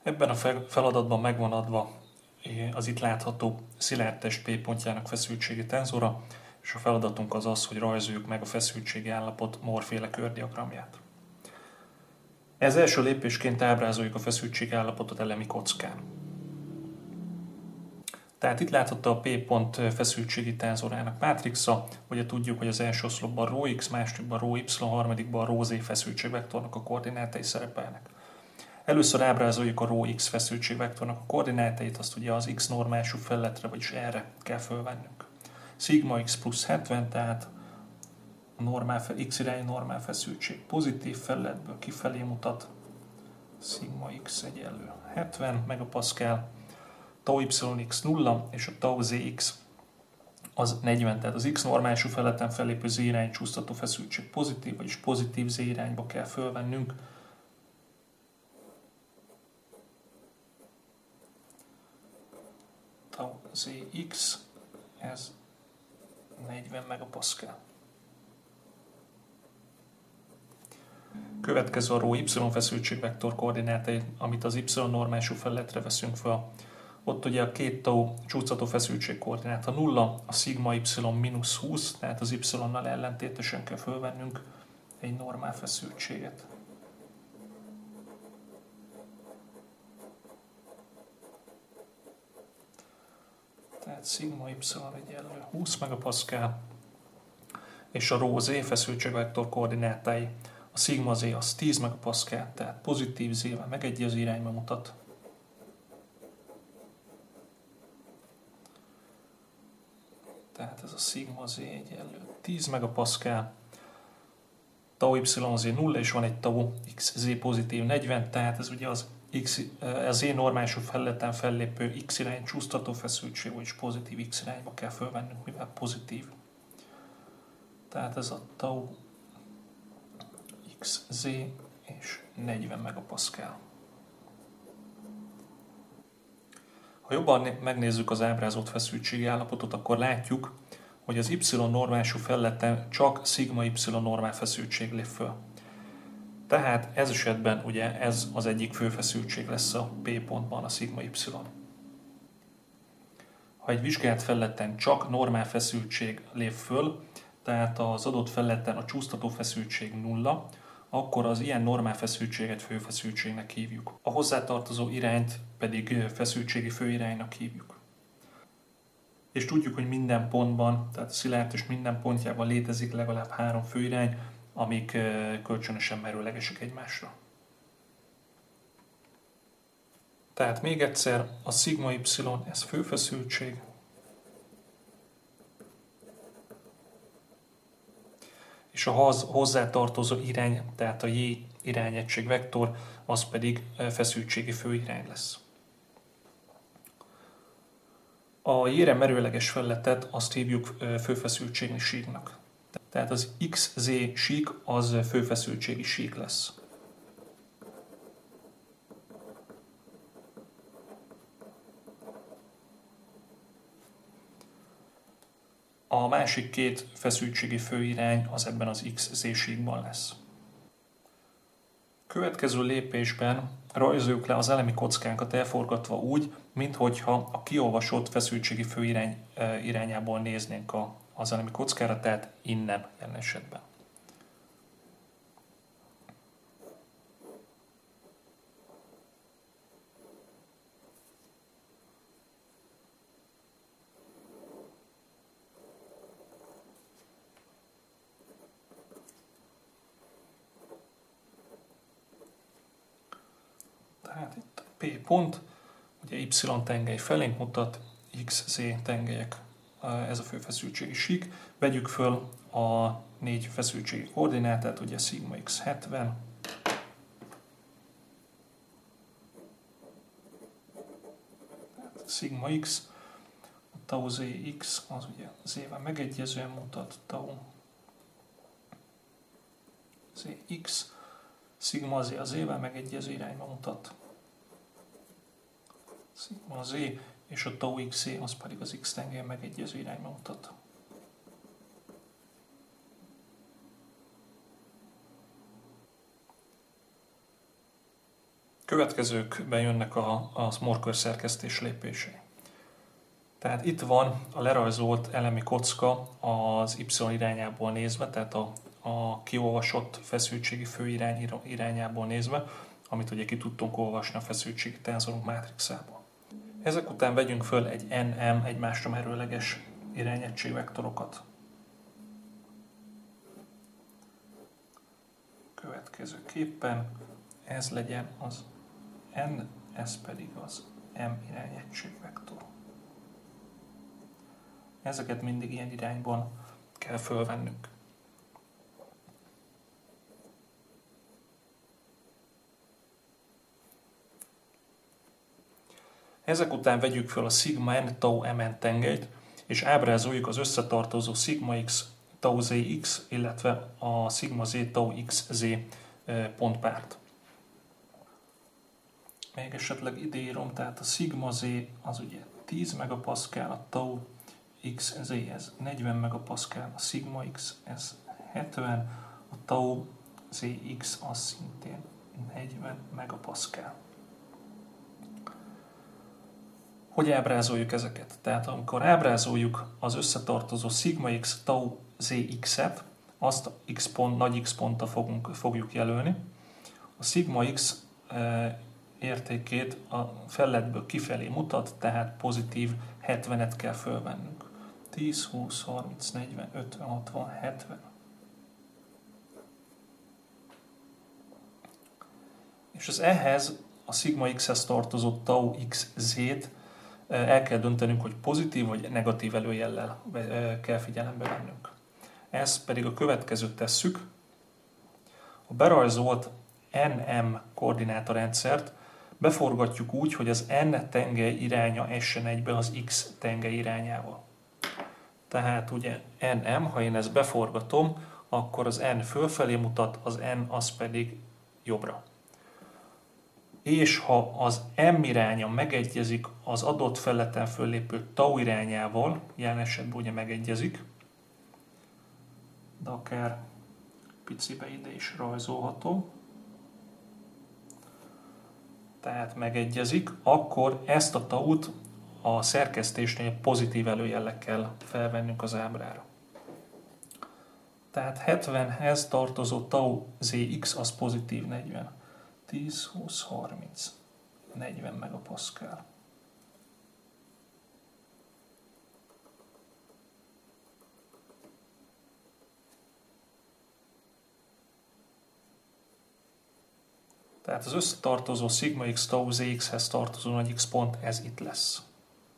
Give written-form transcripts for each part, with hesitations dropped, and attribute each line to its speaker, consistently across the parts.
Speaker 1: Ebben a feladatban megvan adva az itt látható szilárd test P pontjának feszültségi tenzora, és a feladatunk az az, hogy rajzoljuk meg a feszültségi állapot Moore-féle kördiagramját. Ez első lépésként ábrázoljuk a feszültségi állapotot elemi kockán. Tehát itt látható a P pont feszültségi tenzorának mátrixa, ugye tudjuk, hogy az első oszlopban ρx, másodikban ρy, harmadikban ρz feszültségvektornak a koordinátái szerepelnek. Először ábrázoljuk a ρx feszültségvektornak a koordinátait, azt ugye az x normálsú felületre, vagyis erre kell fölvennünk. Sigma x plusz 70, tehát a x irányú normál feszültség pozitív felületből kifelé mutat. Sigma x egyenlő 70 megapaszkál, tau yx 0 és a tau zx az 40, tehát az x normálisú felületen fellépő z irányú csúsztató feszültség pozitív, vagyis pozitív z irányba kell fölvennünk. Tau zx, ez 40 megapaszkál. Következő a ρy feszültségvektor koordinátai, amit az y normálisú felületre veszünk fel. Ott ugye a két tau csúsztató feszültség koordináta 0, a sigma y mínusz 20, tehát az y-nal ellentétesen kell fölvennünk egy normál feszültséget. Tehát sigma y egyenlő 20 megapaszkál, és a ρz feszültségvektor koordinátái. A sigma z az 10 megapaszkál, tehát pozitív z-vel megegyező irányba mutat. Tehát ez a sigma z egyenlő 10 megapaszkál, tau yz 0 és van egy tau xz pozitív 40, tehát ez ugye az z normálisú felületen fellépő x irány csúsztató feszültség, vagyis pozitív x irányba kell fölvennünk, mivel pozitív. Tehát ez a tau xz és 40 megapaszkál. Ha jobban megnézzük az ábrázolt feszültségi állapotot, akkor látjuk, hogy az y normálisú felületen csak sigma y normál feszültség lép föl. Tehát ez esetben ugye ez az egyik fő feszültség lesz a P pontban, a sigma y. Ha egy vizsgált felületen csak normál feszültség lép föl, tehát az adott felületen a csúsztató feszültség 0, akkor az ilyen normál feszültséget főfeszültségnek hívjuk. A hozzátartozó irányt pedig feszültségi főiránynak hívjuk. És tudjuk, hogy minden pontban, tehát a szilárd test minden pontjában létezik legalább 3 főirány, amik kölcsönösen merőlegesek egymásra. Tehát még egyszer, a sigma y ez főfeszültség, és a hozzátartozó irány, tehát a j irányegység vektor, az pedig feszültségi főirány lesz. A j-re merőleges felületet azt hívjuk főfeszültségi síknak. Tehát az xz sík az főfeszültségi sík lesz. A másik két feszültségi főirány az ebben az xz síkban lesz. Következő lépésben rajzoljuk le az elemi kockánkat elforgatva úgy, minthogyha a kiolvasott feszültségi főirány irányából néznénk az elemi kockára, tehát innen jelen esetben. Tehát itt a P pont, ugye Y tengely felénk mutat, XZ tengelyek, ez a fő feszültségi sík. Vegyük föl a 4 feszültségi koordinátát, ugye sigma x 70, sigma x, a tau zx az ugye z-vel megegyezően mutat, tau zx, sigma z a z-vel megegyező irányba mutat, sigma z, és a tau x az pedig az x tengely megegyező irányba mutat. Következőkben jönnek a markör szerkesztés lépései. Tehát itt van a lerajzolt elemi kocka az Y irányából nézve, tehát a kiolvasott feszültségi főirány irányából nézve, amit ugye ki tudtunk olvasni a feszültségi tenzorunk mátrixából. Ezek után vegyünk föl egy NM egymásra merőleges irányegységvektorokat. Következőképpen ez legyen az N, ez pedig az M irányegységvektor. Ezeket mindig ilyen irányban kell fölvennünk. Ezek után vegyük fel a szigma n tau mn tengelyt, és ábrázoljuk az összetartozó szigma x tau zx, illetve a szigma z tau xz pontpárt. Még esetleg ide írom, tehát a szigma z az ugye 10 megapaszkál, a tau xz ez 40 megapaszkál, a szigma x ez 70, a tau zx az szintén 40 megapaszkál. Hogy ábrázoljuk ezeket? Tehát amikor ábrázoljuk az összetartozó szigma x tau zx-et, azt x pont, nagy x ponttal fogjuk jelölni. A szigma x értékét a felletből kifelé mutat, tehát pozitív 70-et kell fölvennünk. 10, 20, 30, 40, 50, 60, 70. És az ehhez a szigma x-hez tartozó tau xz-t el kell döntenünk, hogy pozitív vagy negatív előjellel kell figyelembe vennünk. Ezt pedig a következőt tesszük. A berajzolt NM koordinátorrendszert beforgatjuk úgy, hogy az N tengely iránya essen egybe az X tengely irányával. Tehát ugye NM, ha én ezt beforgatom, akkor az N fölfelé mutat, az N az pedig jobbra. És ha az M iránya megegyezik az adott felületen föllépő tau irányával, jelen esetben ugye megegyezik, de akár picibe ide is rajzolható, tehát megegyezik, akkor ezt a taut a szerkesztésnél pozitív előjellel kell felvennünk az ábrára. Tehát 70-hez tartozó tau zx az pozitív 40. 10, 20, 30, 40 megapaszkál. Tehát az összetartozó szigma x tau zx-hez tartozó nagy x pont, ez itt lesz.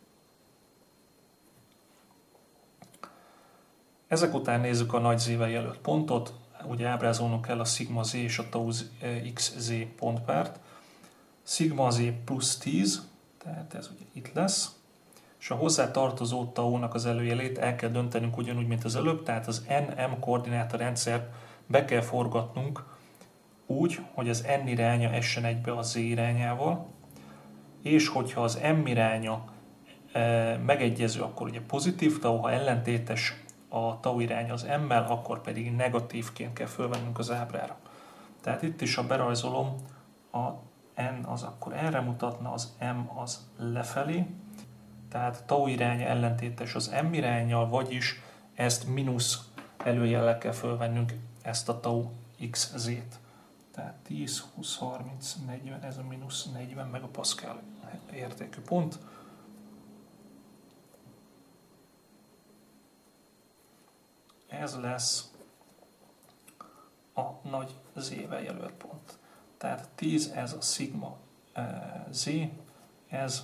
Speaker 1: Ezek után nézzük a nagy z-vel jelölt pontot. Ugye ábrázolnunk kell a szigma z és a tau xz pontpárt. Szigma z plusz 10, tehát ez ugye itt lesz. És a hozzá tartozó tau-nak az előjelét el kell döntenünk ugyanúgy, mint az előbb, tehát az NM koordinátorrendszert be kell forgatnunk úgy, hogy az N iránya essen egybe a Z irányával, és hogyha az M iránya megegyező, akkor ugye pozitív tau, ha ellentétes a tau iránya az M-mel, akkor pedig negatívként kell fölvennünk az ábrára. Tehát itt is, ha berajzolom, a N az akkor erre mutatna, az M az lefelé, tehát tau iránya ellentétes az M iránnyal, vagyis ezt mínusz előjellel kell fölvennünk, ezt a tau xz-t. Tehát 10, 20, 30, 40, ez a mínusz 40 megapaszkál értékű pont. Ez lesz a nagy z-vel jelölt pont. Tehát 10 ez a szigma z, ez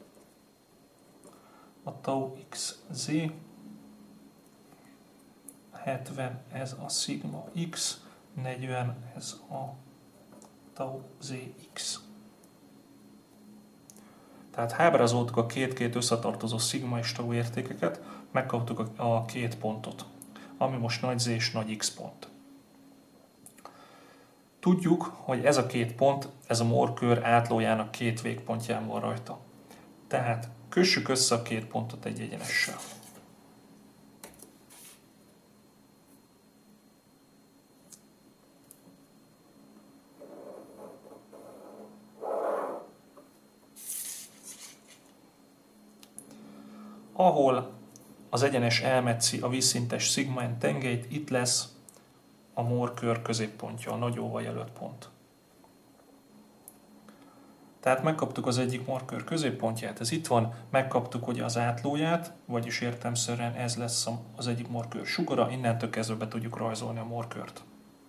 Speaker 1: a tau xz, 70 ez a szigma x, 40 ez a tau zx. Tehát ábrázoltuk a két összetartozó szigma és tau értékeket, megkaptuk a két pontot, ami most nagy z és nagy x pont. Tudjuk, hogy ez a két pont, ez a Moore-kör átlójának két végpontján van rajta. Tehát kössük össze a két pontot egy egyenessel. Ahol az egyenes elmetszi a vízszintes szigma n tengelyt, itt lesz a Moore-kör középpontja, a nagy óval jelölt pont. Tehát megkaptuk az egyik Moore-kör középpontját, ez itt van, megkaptuk ugye az átlóját, vagyis értelemszerűen ez lesz az egyik Moore-kör sugara, innentől kezdve be tudjuk rajzolni a Moore-kört.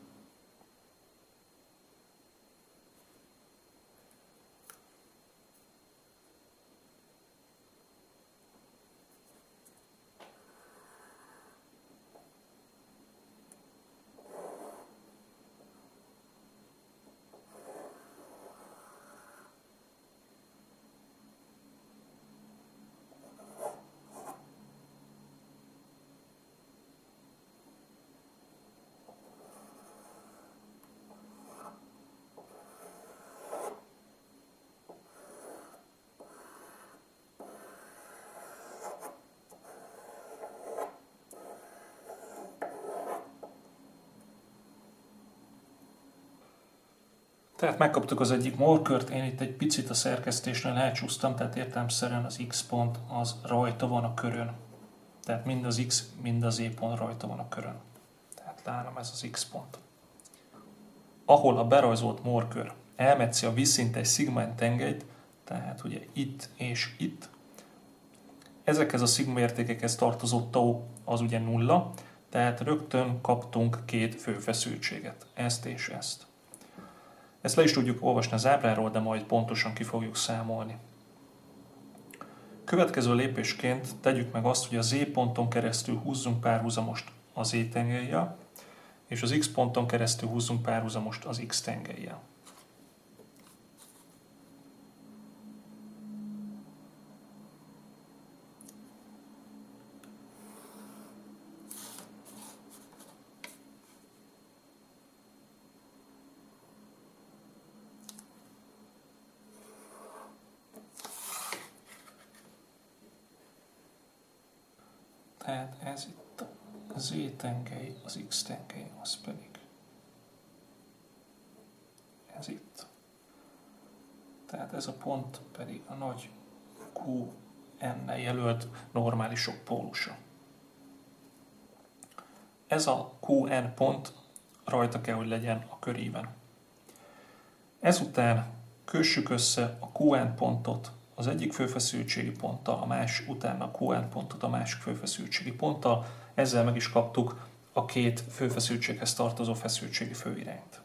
Speaker 1: Tehát megkaptuk az egyik Moore-kört, én itt egy picit a szerkesztésnél elcsúsztam, tehát értelemszerűen az X pont az rajta van a körön. Tehát mind az X, mind az E pont rajta van a körön. Tehát nálam ez az X pont. Ahol a berajzolt Moore-kör elmetszi a vízszintes szigma n tengelyt, tehát ugye itt és itt, ezekhez a szigma értékekhez tartozó tau az ugye nulla, tehát rögtön kaptunk két főfeszültséget, ezt és ezt. Ezt le is tudjuk olvasni az ábráról, de majd pontosan ki fogjuk számolni. Következő lépésként tegyük meg azt, hogy az Z ponton keresztül húzzunk párhuzamost az Z tengellyel, és az X ponton keresztül húzzunk párhuzamost az X tengellyel. Tehát ez itt a Z tengely, az X tengely, az pedig ez itt. Tehát ez a pont pedig a nagy QN-nel jelölt normálisok pólusa. Ez a QN pont rajta kell, hogy legyen a köríven. Ezután kössük össze a QN pontot az egyik főfeszültségi ponttal, a másik utána a QN pontot a másik főfeszültségi ponttal, ezzel meg is kaptuk a két főfeszültséghez tartozó feszültségi főirányt.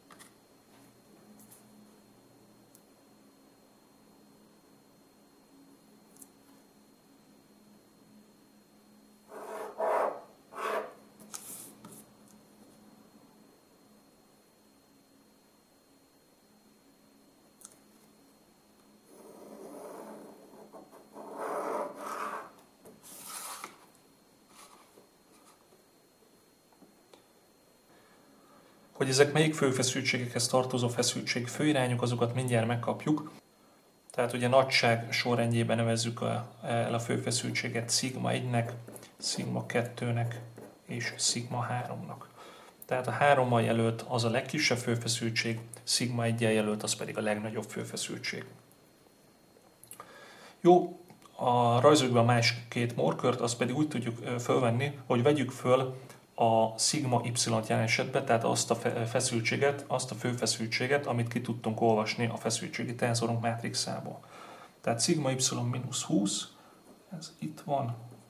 Speaker 1: Hogy ezek melyik főfeszültségekhez tartozó feszültség főirányok, azokat mindjárt megkapjuk. Tehát ugye nagyság sorrendjében nevezzük el a főfeszültséget szigma 1-nek, szigma 2-nek és szigma 3-nak. Tehát a 3-mal jelölt az a legkisebb főfeszültség, szigma 1-jel jelölt az pedig a legnagyobb főfeszültség. Jó, rajzoljuk be a másik két Moore-kört, azt pedig úgy tudjuk fölvenni, hogy vegyük föl a szigma y-t jelen esetben, tehát azt a feszültséget, azt a főfeszültséget, amit ki tudtunk olvasni a feszültségi tenzorunk mátrixából. Tehát szigma y mínusz 20, ez itt van.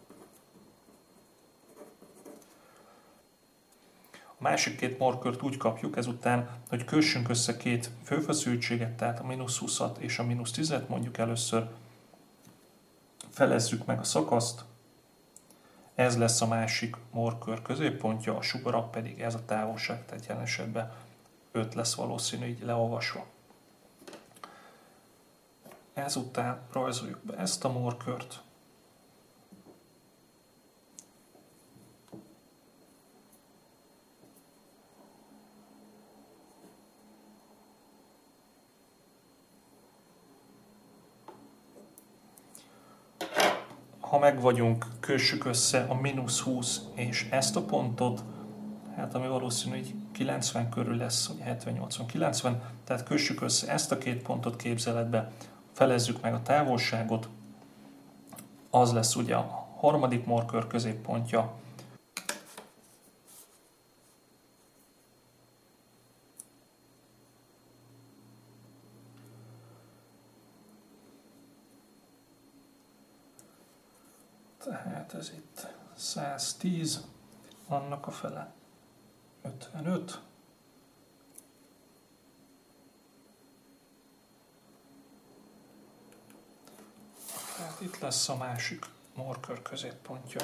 Speaker 1: A másik két Moore-kört úgy kapjuk ezután, hogy kössünk össze két főfeszültséget, tehát a mínusz 20-at és a mínusz 10-et, mondjuk először felezzük meg a szakaszt. Ez lesz a másik Moore-kör középpontja, a sugarak pedig ez a távolság, tehát jelen esetben 5 lesz valószínű így leolvasva. Ezután rajzoljuk be ezt a Moore-kört. Ha meg vagyunk, kössük össze a mínusz 20 és ezt a pontot, hát ami valószínű, hogy 90 körül lesz, ugye 70-80-90, tehát kössük össze ezt a két pontot képzeletbe, felezzük meg a távolságot, az lesz ugye a harmadik markör középpontja. Tehát ez itt 110, annak a fele 55. Tehát itt lesz a másik markör középpontja.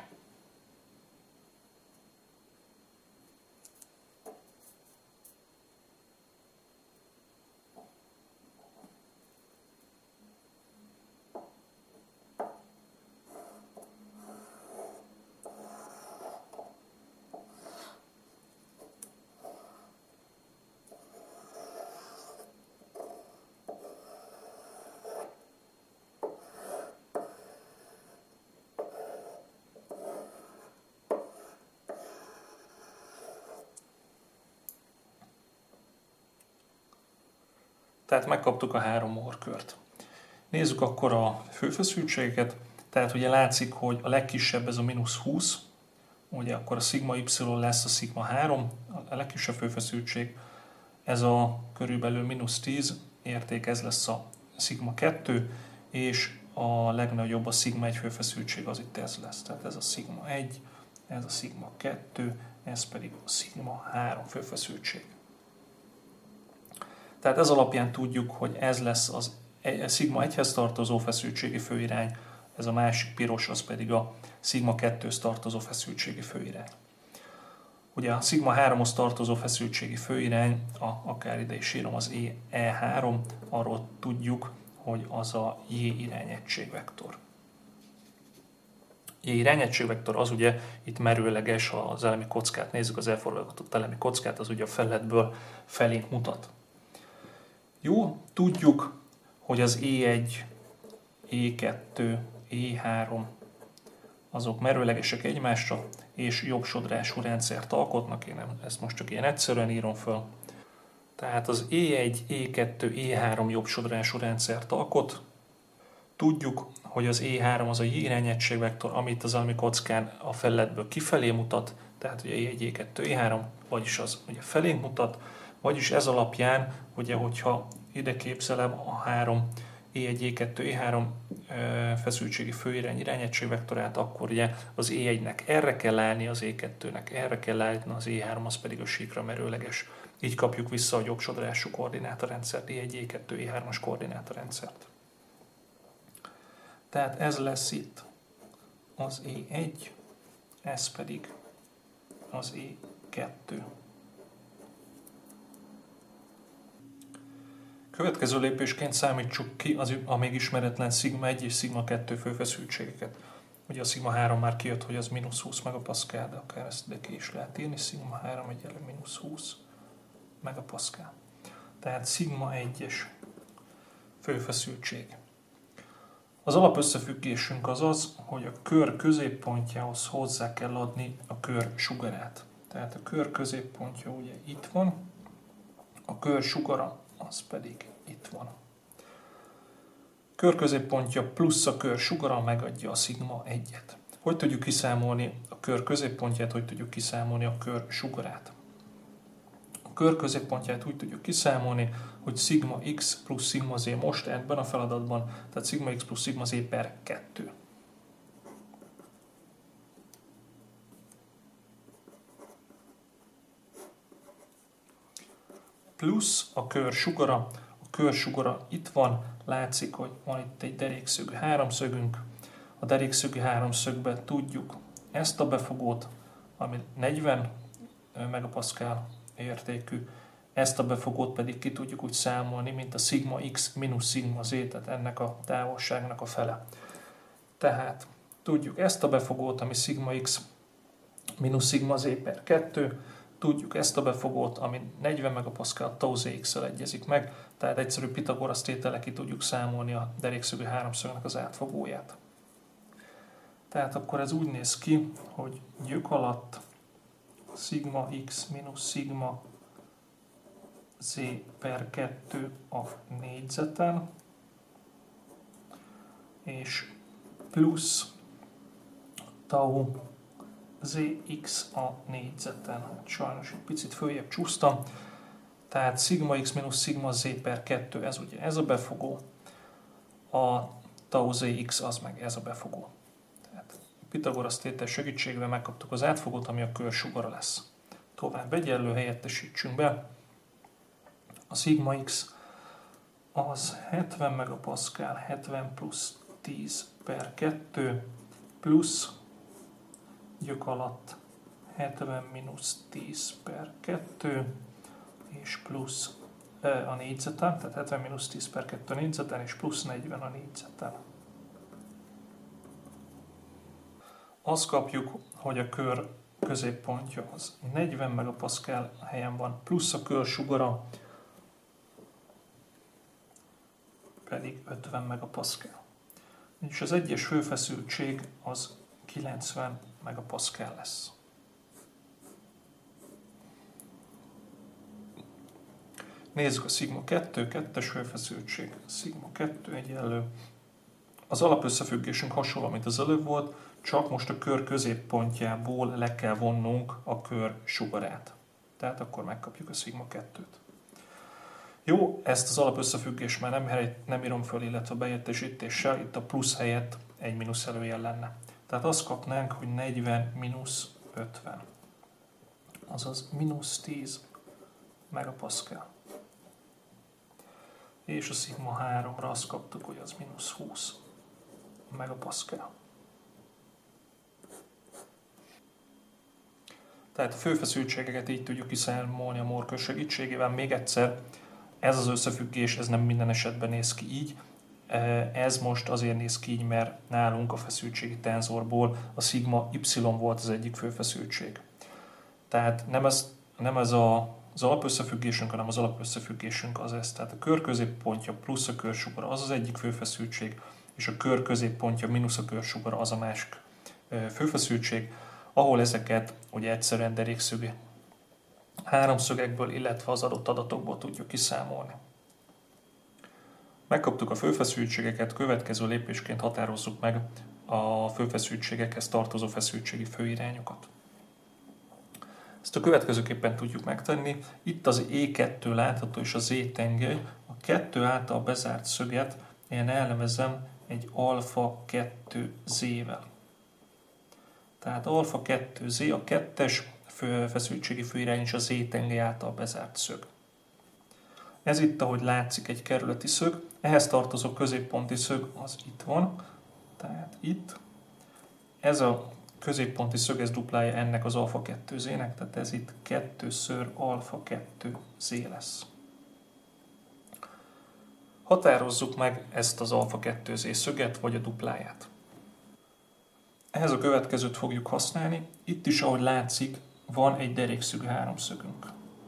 Speaker 1: Tehát megkaptuk a 3 markört. Nézzük akkor a főfeszültségeket. Tehát ugye látszik, hogy a legkisebb ez a -20, ugye akkor a szigma y lesz a szigma 3, a legkisebb főfeszültség. Ez a körülbelül -10 érték, ez lesz a szigma 2, és a legnagyobb a szigma 1 főfeszültség, az itt ez lesz. Tehát ez a szigma 1, ez a szigma 2, ez pedig a szigma 3 főfeszültség. Tehát ez alapján tudjuk, hogy ez lesz az szigma 1-hez tartozó feszültségi főirány, ez a másik piros, az pedig a szigma 2-hez tartozó feszültségi főirány. Ugye a szigma 3-hoz tartozó feszültségi főirány, akár ide is írom, az E3, arról tudjuk, hogy az a J irányegységvektor. J irányegységvektor az ugye itt merőleges, ha az elemi kockát nézzük, az elforgatott elemi kockát, az ugye a felületből felénk mutat. Jó, tudjuk, hogy az E1, E2, E3 azok merőlegesek egymásra, és jobbsodrású rendszert alkotnak. Én ezt most csak ilyen egyszerűen írom föl. Tehát az E1, E2, E3 jobbsodrású rendszert alkot. Tudjuk, hogy az E3 az a J irányegységvektor, amit az elemi kockán a felületből kifelé mutat, tehát ugye E1, E2, E3, vagyis az ugye felénk mutat, vagyis ez alapján, ugye, hogyha ide képzelem a 3 E1, E2, E3 feszültségi főirány irányegységvektorát, akkor ugye az E1-nek erre kell állni, az E2-nek erre kell állni, az E3 az pedig a síkra merőleges. Így kapjuk vissza a jobbsodrású koordinátorrendszert, E1, E2, E3-as koordinátorrendszert. Tehát ez lesz itt az E1, ez pedig az E2. Következő lépésként számítsuk ki a még ismeretlen szigma 1 és szigma 2 főfeszültségeket. Ugye a szigma 3 már kijött, hogy az -20 megapaszkál, de akár ezt ide ki is lehet írni. Szigma 3 egyenlő -20 megapaszkál. Tehát szigma 1-es főfeszültség. Az alapösszefüggésünk az az, hogy a kör középpontjához hozzá kell adni a kör sugarát. Tehát a kör középpontja ugye itt van, a kör sugara az pedig itt van. Kör középpontja plusz a kör sugara megadja a szigma 1-et. Hogy tudjuk kiszámolni a kör középpontját, hogy tudjuk kiszámolni a kör sugarát? A kör középpontját úgy tudjuk kiszámolni, hogy szigma x plusz szigma z most ebben a feladatban, tehát szigma x plusz szigma z per 2. Plusz a kör sugara. A kör sugara itt van, látszik, hogy van itt egy derékszögű háromszögünk. A derékszögű háromszögben tudjuk ezt a befogót, ami 40 megapaszkál értékű, ezt a befogót pedig ki tudjuk úgy számolni, mint a szigma x mínusz szigma z, tehát ennek a távolságnak a fele. Tehát tudjuk ezt a befogót, ami szigma x mínusz szigma z per 2, tudjuk ezt a befogót, ami 40 megapaszkál tau zx-szel egyezik meg, tehát egyszerű Pitagorasz tétellel ki tudjuk számolni a derékszögű háromszögnek az átfogóját. Tehát akkor ez úgy néz ki, hogy gyök alatt szigma x mínusz szigma z per 2 a négyzeten, és plusz tau zx a négyzeten. Sajnos egy picit följebb csúsztam. Tehát szigma x mínusz szigma z per 2, ez ugye ez a befogó. A tau zx az meg ez a befogó. Tehát Pitagorasz tétel segítségével megkaptuk az átfogót, ami a kör sugara lesz. Tovább egyenlő helyettesítsünk be. A szigma x az 70 megapaszkál, 70 plusz 10 per 2 plusz gyök alatt 70 mínusz 10 per 2 és plusz a négyzeten, tehát 70 mínusz 10 per 2 a négyzeten és plusz 40 a négyzeten. Azt kapjuk, hogy a kör középpontja az 40 megapaszkál helyen van, plusz a kör sugara pedig 50 megapaszkál. És az egyes főfeszültség az 90 megapaszkál lesz. Nézzük a szigma 2, kettes főfeszültség, szigma 2 egyenlő. Az alapösszefüggésünk hasonló, mint az előbb volt, csak most a kör középpontjából le kell vonnunk a kör sugarát. Tehát akkor megkapjuk a szigma 2-t. Jó, ezt az alapösszefüggést már nem írom föl, illetve beértesítéssel, itt a plusz helyett egy mínusz előjel lenne. Tehát azt kapnánk, hogy 40 mínusz 50, azaz mínusz 10 megapaszkál. És a szigma 3-ra azt kaptuk, hogy az mínusz 20 megapaszkál. Tehát a főfeszültségeket így tudjuk kiszámolni a Mohr-kör segítségével. Még egyszer, ez az összefüggés, ez nem minden esetben néz ki így. Ez most azért néz ki így, mert nálunk a feszültségi tenzorból a szigma y volt az egyik főfeszültség. Tehát nem ez az alapösszefüggésünk, hanem az alapösszefüggésünk az ez. Tehát a kör középpontja plusz a kör sugara az az egyik főfeszültség, és a kör középpontja mínusz a kör sugara az a másik főfeszültség, ahol ezeket ugye egyszerűen derékszög háromszögekből, illetve az adott adatokból tudjuk kiszámolni. Megkaptuk a főfeszültségeket, következő lépésként határozzuk meg a főfeszültségekhez tartozó feszültségi főirányokat. Ezt a következőképpen tudjuk megtenni. Itt az E2 látható és a Z tengely. A 2 által bezárt szöget én elnevezem egy alfa 2Z-vel. Tehát alfa 2Z, a kettes feszültségi főirány és a Z tengely által bezárt szög. Ez itt, ahogy látszik, egy kerületi szög. Ehhez tartozó középponti szög az itt van. Tehát itt. Ez a középponti szög, ez duplája ennek az alfa 2Z-nek, tehát ez itt 2-ször alfa 2Z lesz. Határozzuk meg ezt az alfa 2Z szöget, vagy a dupláját. Ehhez a következőt fogjuk használni. Itt is, ahogy látszik, van egy derékszögű háromszögünk.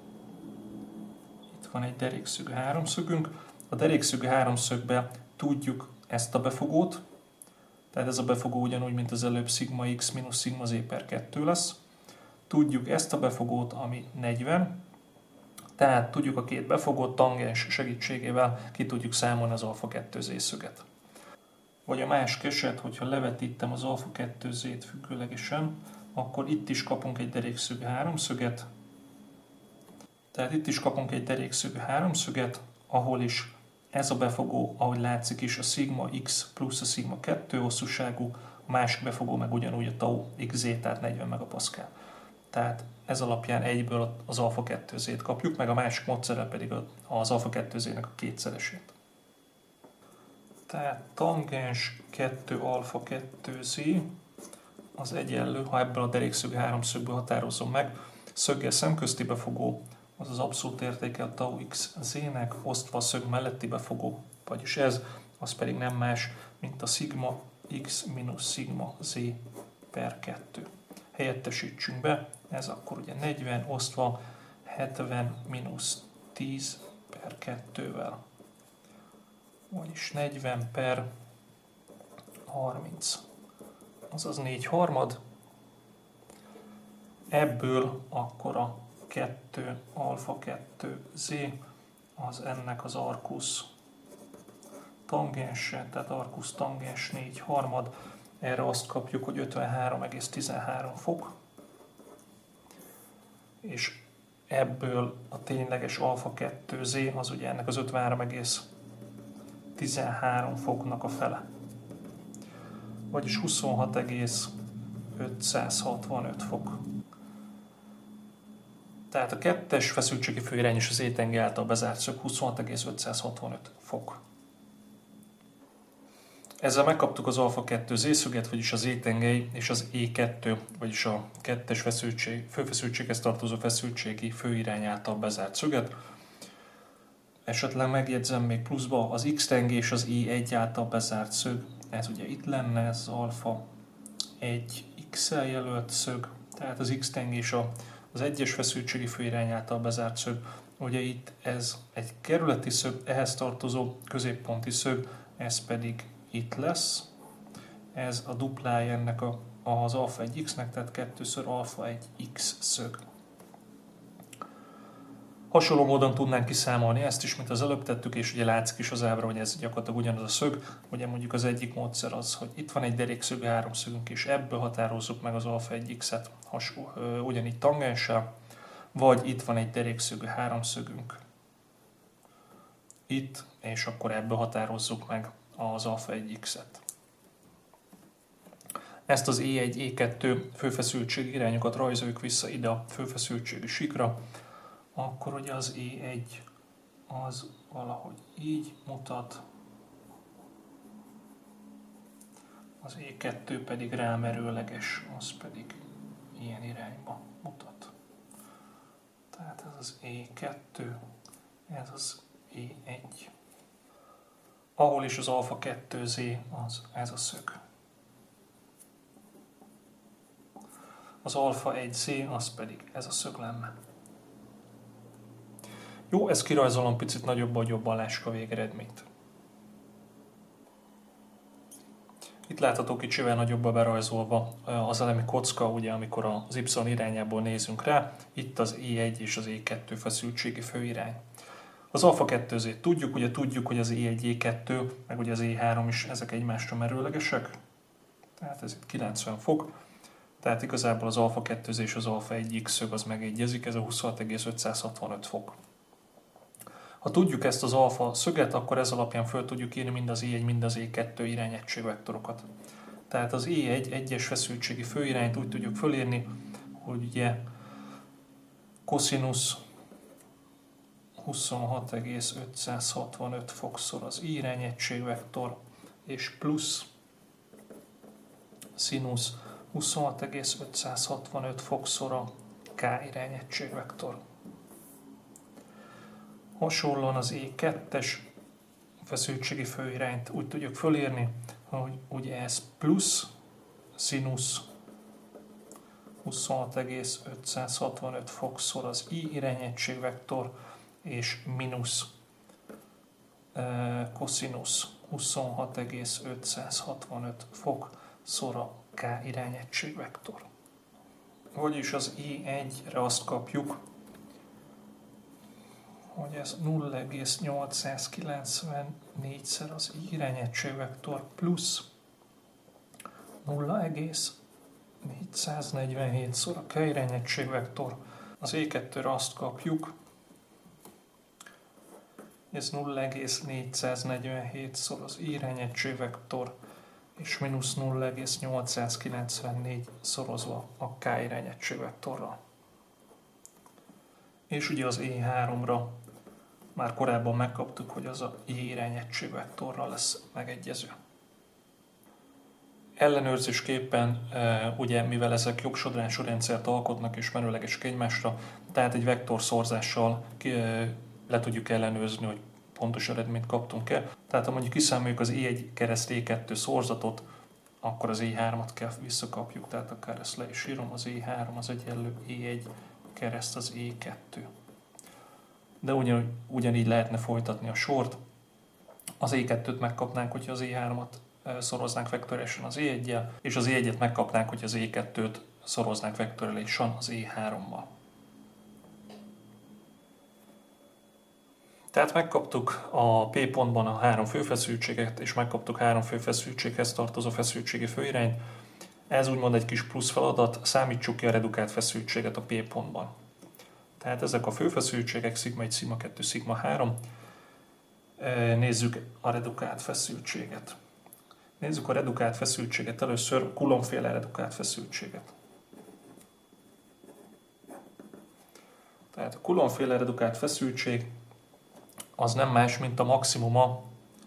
Speaker 1: Itt van egy derékszögű háromszögünk. A derékszögű háromszögbe tudjuk ezt a befogót, tehát ez a befogó ugyanúgy, mint az előbb szigma x mínusz szigma z per 2 lesz. Tudjuk ezt a befogót, ami 40, tehát tudjuk a két befogót tangens segítségével ki tudjuk számolni az alfa 2z szöget. Vagy a másik eset, hogyha levetítem az alfa 2z-t függőlegesen, akkor itt is kapunk egy derékszögű háromszöget. Tehát itt is kapunk egy derékszögű háromszöget, ahol is ez a befogó, ahogy látszik is, a szigma x plusz a szigma 2 hosszúságú, a másik befogó meg ugyanúgy a tau xz, tehát 40 megapaszkál. Tehát ez alapján egyből az alfa 2z-t kapjuk, meg a másik módszerrel pedig az alfa 2z-nek a kétszeresét. Tehát tangens 2 alfa 2z az egyenlő, ha ebből a derékszögű háromszögből határozom meg, szöggel szemközti befogó, az az abszolút értéke a tau x z-nek, osztva a szög melletti befogó, vagyis ez, az pedig nem más, mint a szigma x mínusz szigma z per 2. Helyettesítsünk be, ez akkor ugye 40 osztva 70 mínusz 10 per 2-vel, vagyis 40 per 30, azaz 4/3. Ebből akkor a 2 alfa 2z az ennek az arkusz tangense, tehát arkusz tangens 4 harmad, erre azt kapjuk, hogy 53,13 fok, és ebből a tényleges alfa 2z az ugye ennek az 53,13 foknak a fele. Vagyis 26,565 fok. Tehát a kettes feszültségi főirány és az E-tenge által bezárt szög 26,565 fok. Ezzel megkaptuk az alfa 2 z-szöget, vagyis az E-tengely és az E2, vagyis a kettes főfeszültséghez tartozó feszültségi főirány által bezárt szöget. Esetleg megjegyzem még pluszba az X-tengely és az E1 által bezárt szög. Ez ugye itt lenne, ez az alfa 1 X-el jelölt szög, tehát az X-tengely és az egyes feszültségi főirány által bezárt szög. Ugye itt ez egy kerületi szög, ehhez tartozó középponti szög, ez pedig itt lesz. Ez a duplája ennek az alfa 1x-nek, tehát 2-ször alfa 1x szög. Hasonló módon tudnánk kiszámolni ezt is, mint az előbb tettük, és ugye látszik is az ábra, hogy ez gyakorlatilag ugyanaz a szög. Ugye mondjuk az egyik módszer az, hogy itt van egy derékszög, háromszögünk, és ebből határozzuk meg az alfa 1x-et ugyanígy tangenssel, vagy itt van egy derékszög, háromszögünk itt, és akkor ebből határozzuk meg az alfa 1x-et. Ezt az E1, E2 főfeszültségi irányokat rajzoljuk vissza ide a főfeszültségi síkra, akkor ugye az E1 az valahogy így mutat, az E2 pedig rámerőleges, az pedig ilyen irányba mutat. Tehát ez az E2, ez az E1. Ahol is az alfa 2z, ez a szög. Az alfa 1z, az pedig ez a szög lenne. Jó, ezt kirajzolom picit nagyobb vagy jobban lássuk a végeredményt. Itt látható kicsivel nagyobbba berajzolva az elemi kocka, ugye, amikor az Y irányából nézünk rá, itt az E1 és az E2 feszültségi főirány. Az alfa 2Z tudjuk, ugye tudjuk, hogy az E1, E2, meg ugye az E3 is, ezek egymásra merőlegesek, tehát ez itt 90 fok, tehát igazából az alfa 2Z és az alfa 1x szög az megegyezik, ez a 26,565 fok. Ha tudjuk ezt az alfa szöget, akkor ez alapján föl tudjuk írni mind az E1, mind az E2 irányegységvektorokat. Tehát az E1 egyes feszültségi főirányt úgy tudjuk fölírni, hogy ugye koszinusz 26,565 fokszor az I irányegységvektor, és plusz színusz 26,565 fokszor a K irányegységvektor. Hasonlóan az E2-es feszültségi főirányt úgy tudjuk fölírni, hogy ugye ez plusz színusz 26,565 fokszor az I irányegységvektor, és mínusz koszinusz 26,565 fokszor a K irányegységvektor. Vagyis az E1-re azt kapjuk, hogy ez 0,894-szer az I irányegységvektor plusz 0,447-szor a K irányegységvektor. Az E2-re azt kapjuk, ez 0,447-szor az I irányegységvektor, és mínusz 0,894 szorozva a K irányegységvektorral. És ugye az E3-ra már korábban megkaptuk, hogy az a I irányegységvektorral lesz megegyező. Ellenőrzésképpen, ugye, mivel ezek jogsodrású rendszert alkotnak és merőlegesek egymásra, tehát egy vektorszorzással le tudjuk ellenőrizni, hogy pontos eredményt kaptunk-e. Tehát ha mondjuk kiszámoljuk az E1 kereszt E2 szorzatot, akkor az E3-at kell visszakapjuk, tehát akár ezt le is írom, az E3 az egyenlő E1 kereszt az E2. De ugyanígy lehetne folytatni a sort. Az E2-t megkapnánk, hogyha az E3-at szoroznánk vektorálisan az E1-jel, és az E1-et megkapnánk, hogy az E2-t szoroznánk vektorálisan az E3-mal. Tehát megkaptuk a P pontban a 3 főfeszültséget, és megkaptuk 3 főfeszültséghez tartozó feszültségi főirányt. Ez úgymond egy kis plusz feladat, számítsuk ki a redukált feszültséget a P pontban. Tehát ezek a főfeszültségek, szigma 1, szigma 2, szigma 3. Nézzük a redukált feszültséget. Nézzük a redukált feszültséget, először Coulomb-féle redukált feszültséget. Tehát a Coulomb-féle redukált feszültség az nem más, mint a maximuma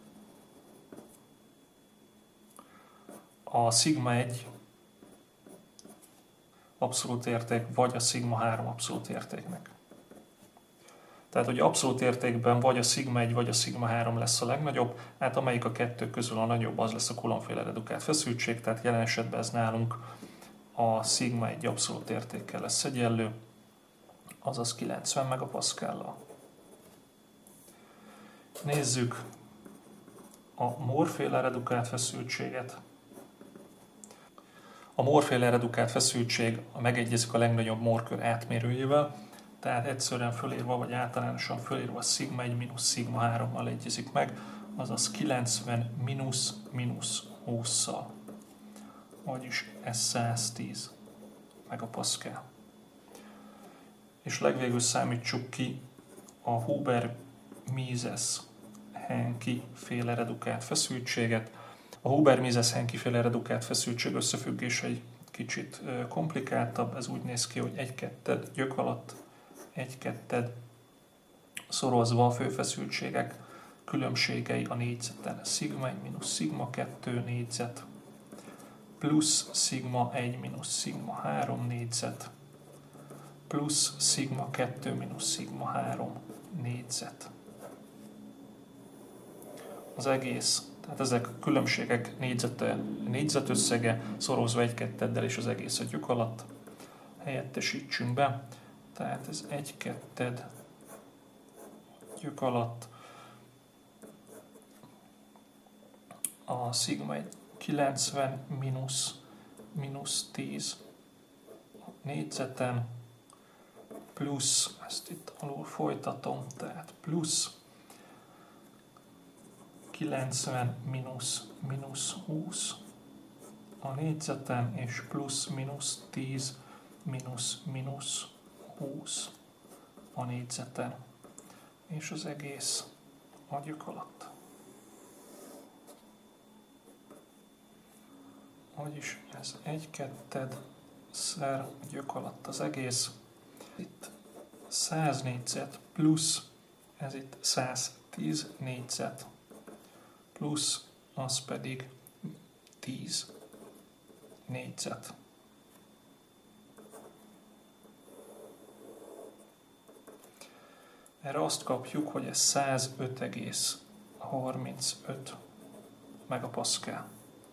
Speaker 1: a szigma 1 abszolút érték, vagy a szigma 3 abszolút értéknek. Tehát, hogy abszolút értékben vagy a szigma 1, vagy a szigma 3 lesz a legnagyobb, hát amelyik a kettő közül a nagyobb, az lesz a Coulomb-féle redukált feszültség, tehát jelen esetben ez nálunk a szigma 1 abszolút értékkel lesz egyenlő, azaz 90 megapaszkállal. Nézzük a Moore-féle redukált feszültséget. A Moore-féle redukált feszültség megegyezik a legnagyobb Moore-kör átmérőjével, tehát egyszerűen fölírva, vagy általánosan fölírva szigma 1 mínusz szigma 3-mal egyezik meg, azaz 90 mínusz 20-szal, vagyis ez 110 megapaszkál. És legvégül számítsuk ki a Huber-Mises-Henke féle redukált feszültséget. A Huber-Mises-Henke féle redukált feszültség összefüggése egy kicsit komplikáltabb, ez úgy néz ki, hogy 1-2 gyök alatt 1-2 szorozva a főfeszültségek különbségei a négyzeten. Szigma 1 mínusz szigma 2 négyzet, plusz szigma 1 mínusz szigma 3 négyzet, plusz szigma 2 mínusz szigma 3 négyzet. Az egész, tehát ezek a különbségek négyzetösszege szorozva 1-2-del és az egész a gyök alatt. Helyettesítsünk be, tehát ez 1-2 gyök alatt a szigma 1 90 mínusz 10 négyzeten, plusz, ezt itt alul folytatom, tehát plusz 90 mínusz 20 a négyzeten, és plusz mínusz 10 mínusz 20 a négyzeten, és az egész a gyök alatt. Vagyis ez 1-2 szer gyök alatt az egész. Itt 100 négyzet plusz, ez itt 110 négyzet plusz, az pedig 10 négyzet. Erre azt kapjuk, hogy ez 105,35 megapaszkál.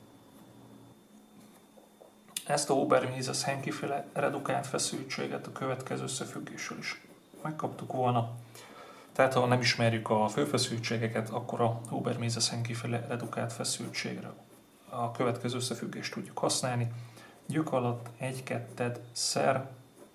Speaker 1: Ezt a Huber-Mises-Henke féle redukált feszültséget a következő összefüggésről is megkaptuk volna. Tehát ha nem ismerjük a főfeszültségeket, akkor a Huber-Mises-Henke féle redukált feszültségre a következő összefüggést tudjuk használni. Gyök alatt 1-2 szer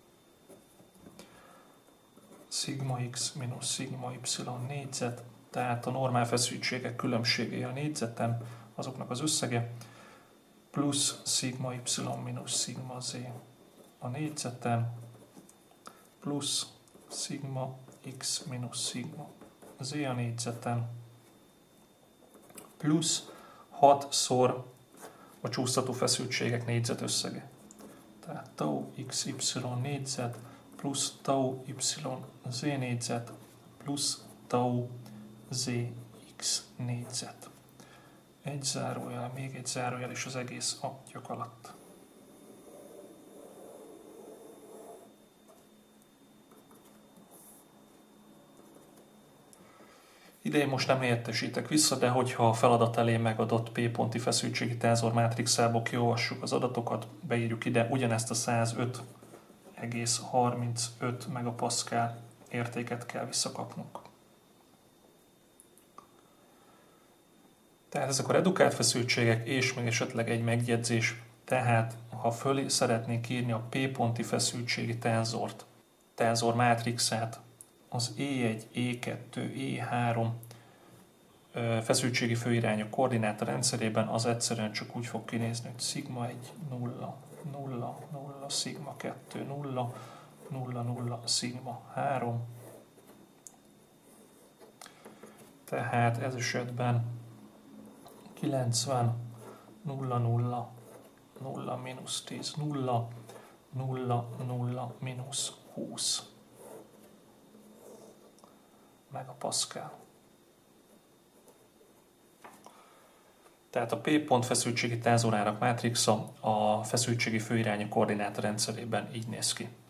Speaker 1: szigma x mínusz szigma y négyzet, tehát a normál feszültségek különbségei a négyzeten, azoknak az összege, plusz szigma y mínusz szigma z a négyzeten, plusz szigma x mínusz szigma z a négyzeten, plusz 6-szor a csúsztató feszültségek négyzet összege. Tehát tau xy négyzet, plusz tau y z négyzet, plusz tau zx négyzet. Egy zárójel, még egy zárójel, és az egész a gyök alatt. Ide most nem helyettesítek vissza, de hogyha a feladat elé megadott P ponti feszültségi tenzormátrixából kiolvassuk az adatokat, beírjuk ide, ugyanezt a 105,35 megapaszkál értéket kell visszakapnunk. Tehát ezek a redukált feszültségek, és még esetleg egy megjegyzés, tehát ha fölé szeretnék írni a P ponti feszültségi tenzort, tenzormátrixát az E1, E2, E3 feszültségi főirányú koordináta rendszerében az egyszerűen csak úgy fog kinézni, hogy szigma 1, 0, 0, 0, szigma 2, 0, 0, 0, szigma 3. Tehát ez esetben 90, 0, 0, 0, mínusz 10, 0, 0, 0, mínusz 20 megapaszkál. Tehát a P pont feszültségi tenzorának mátrixa a feszültségi főirányú koordináta rendszerében így néz ki.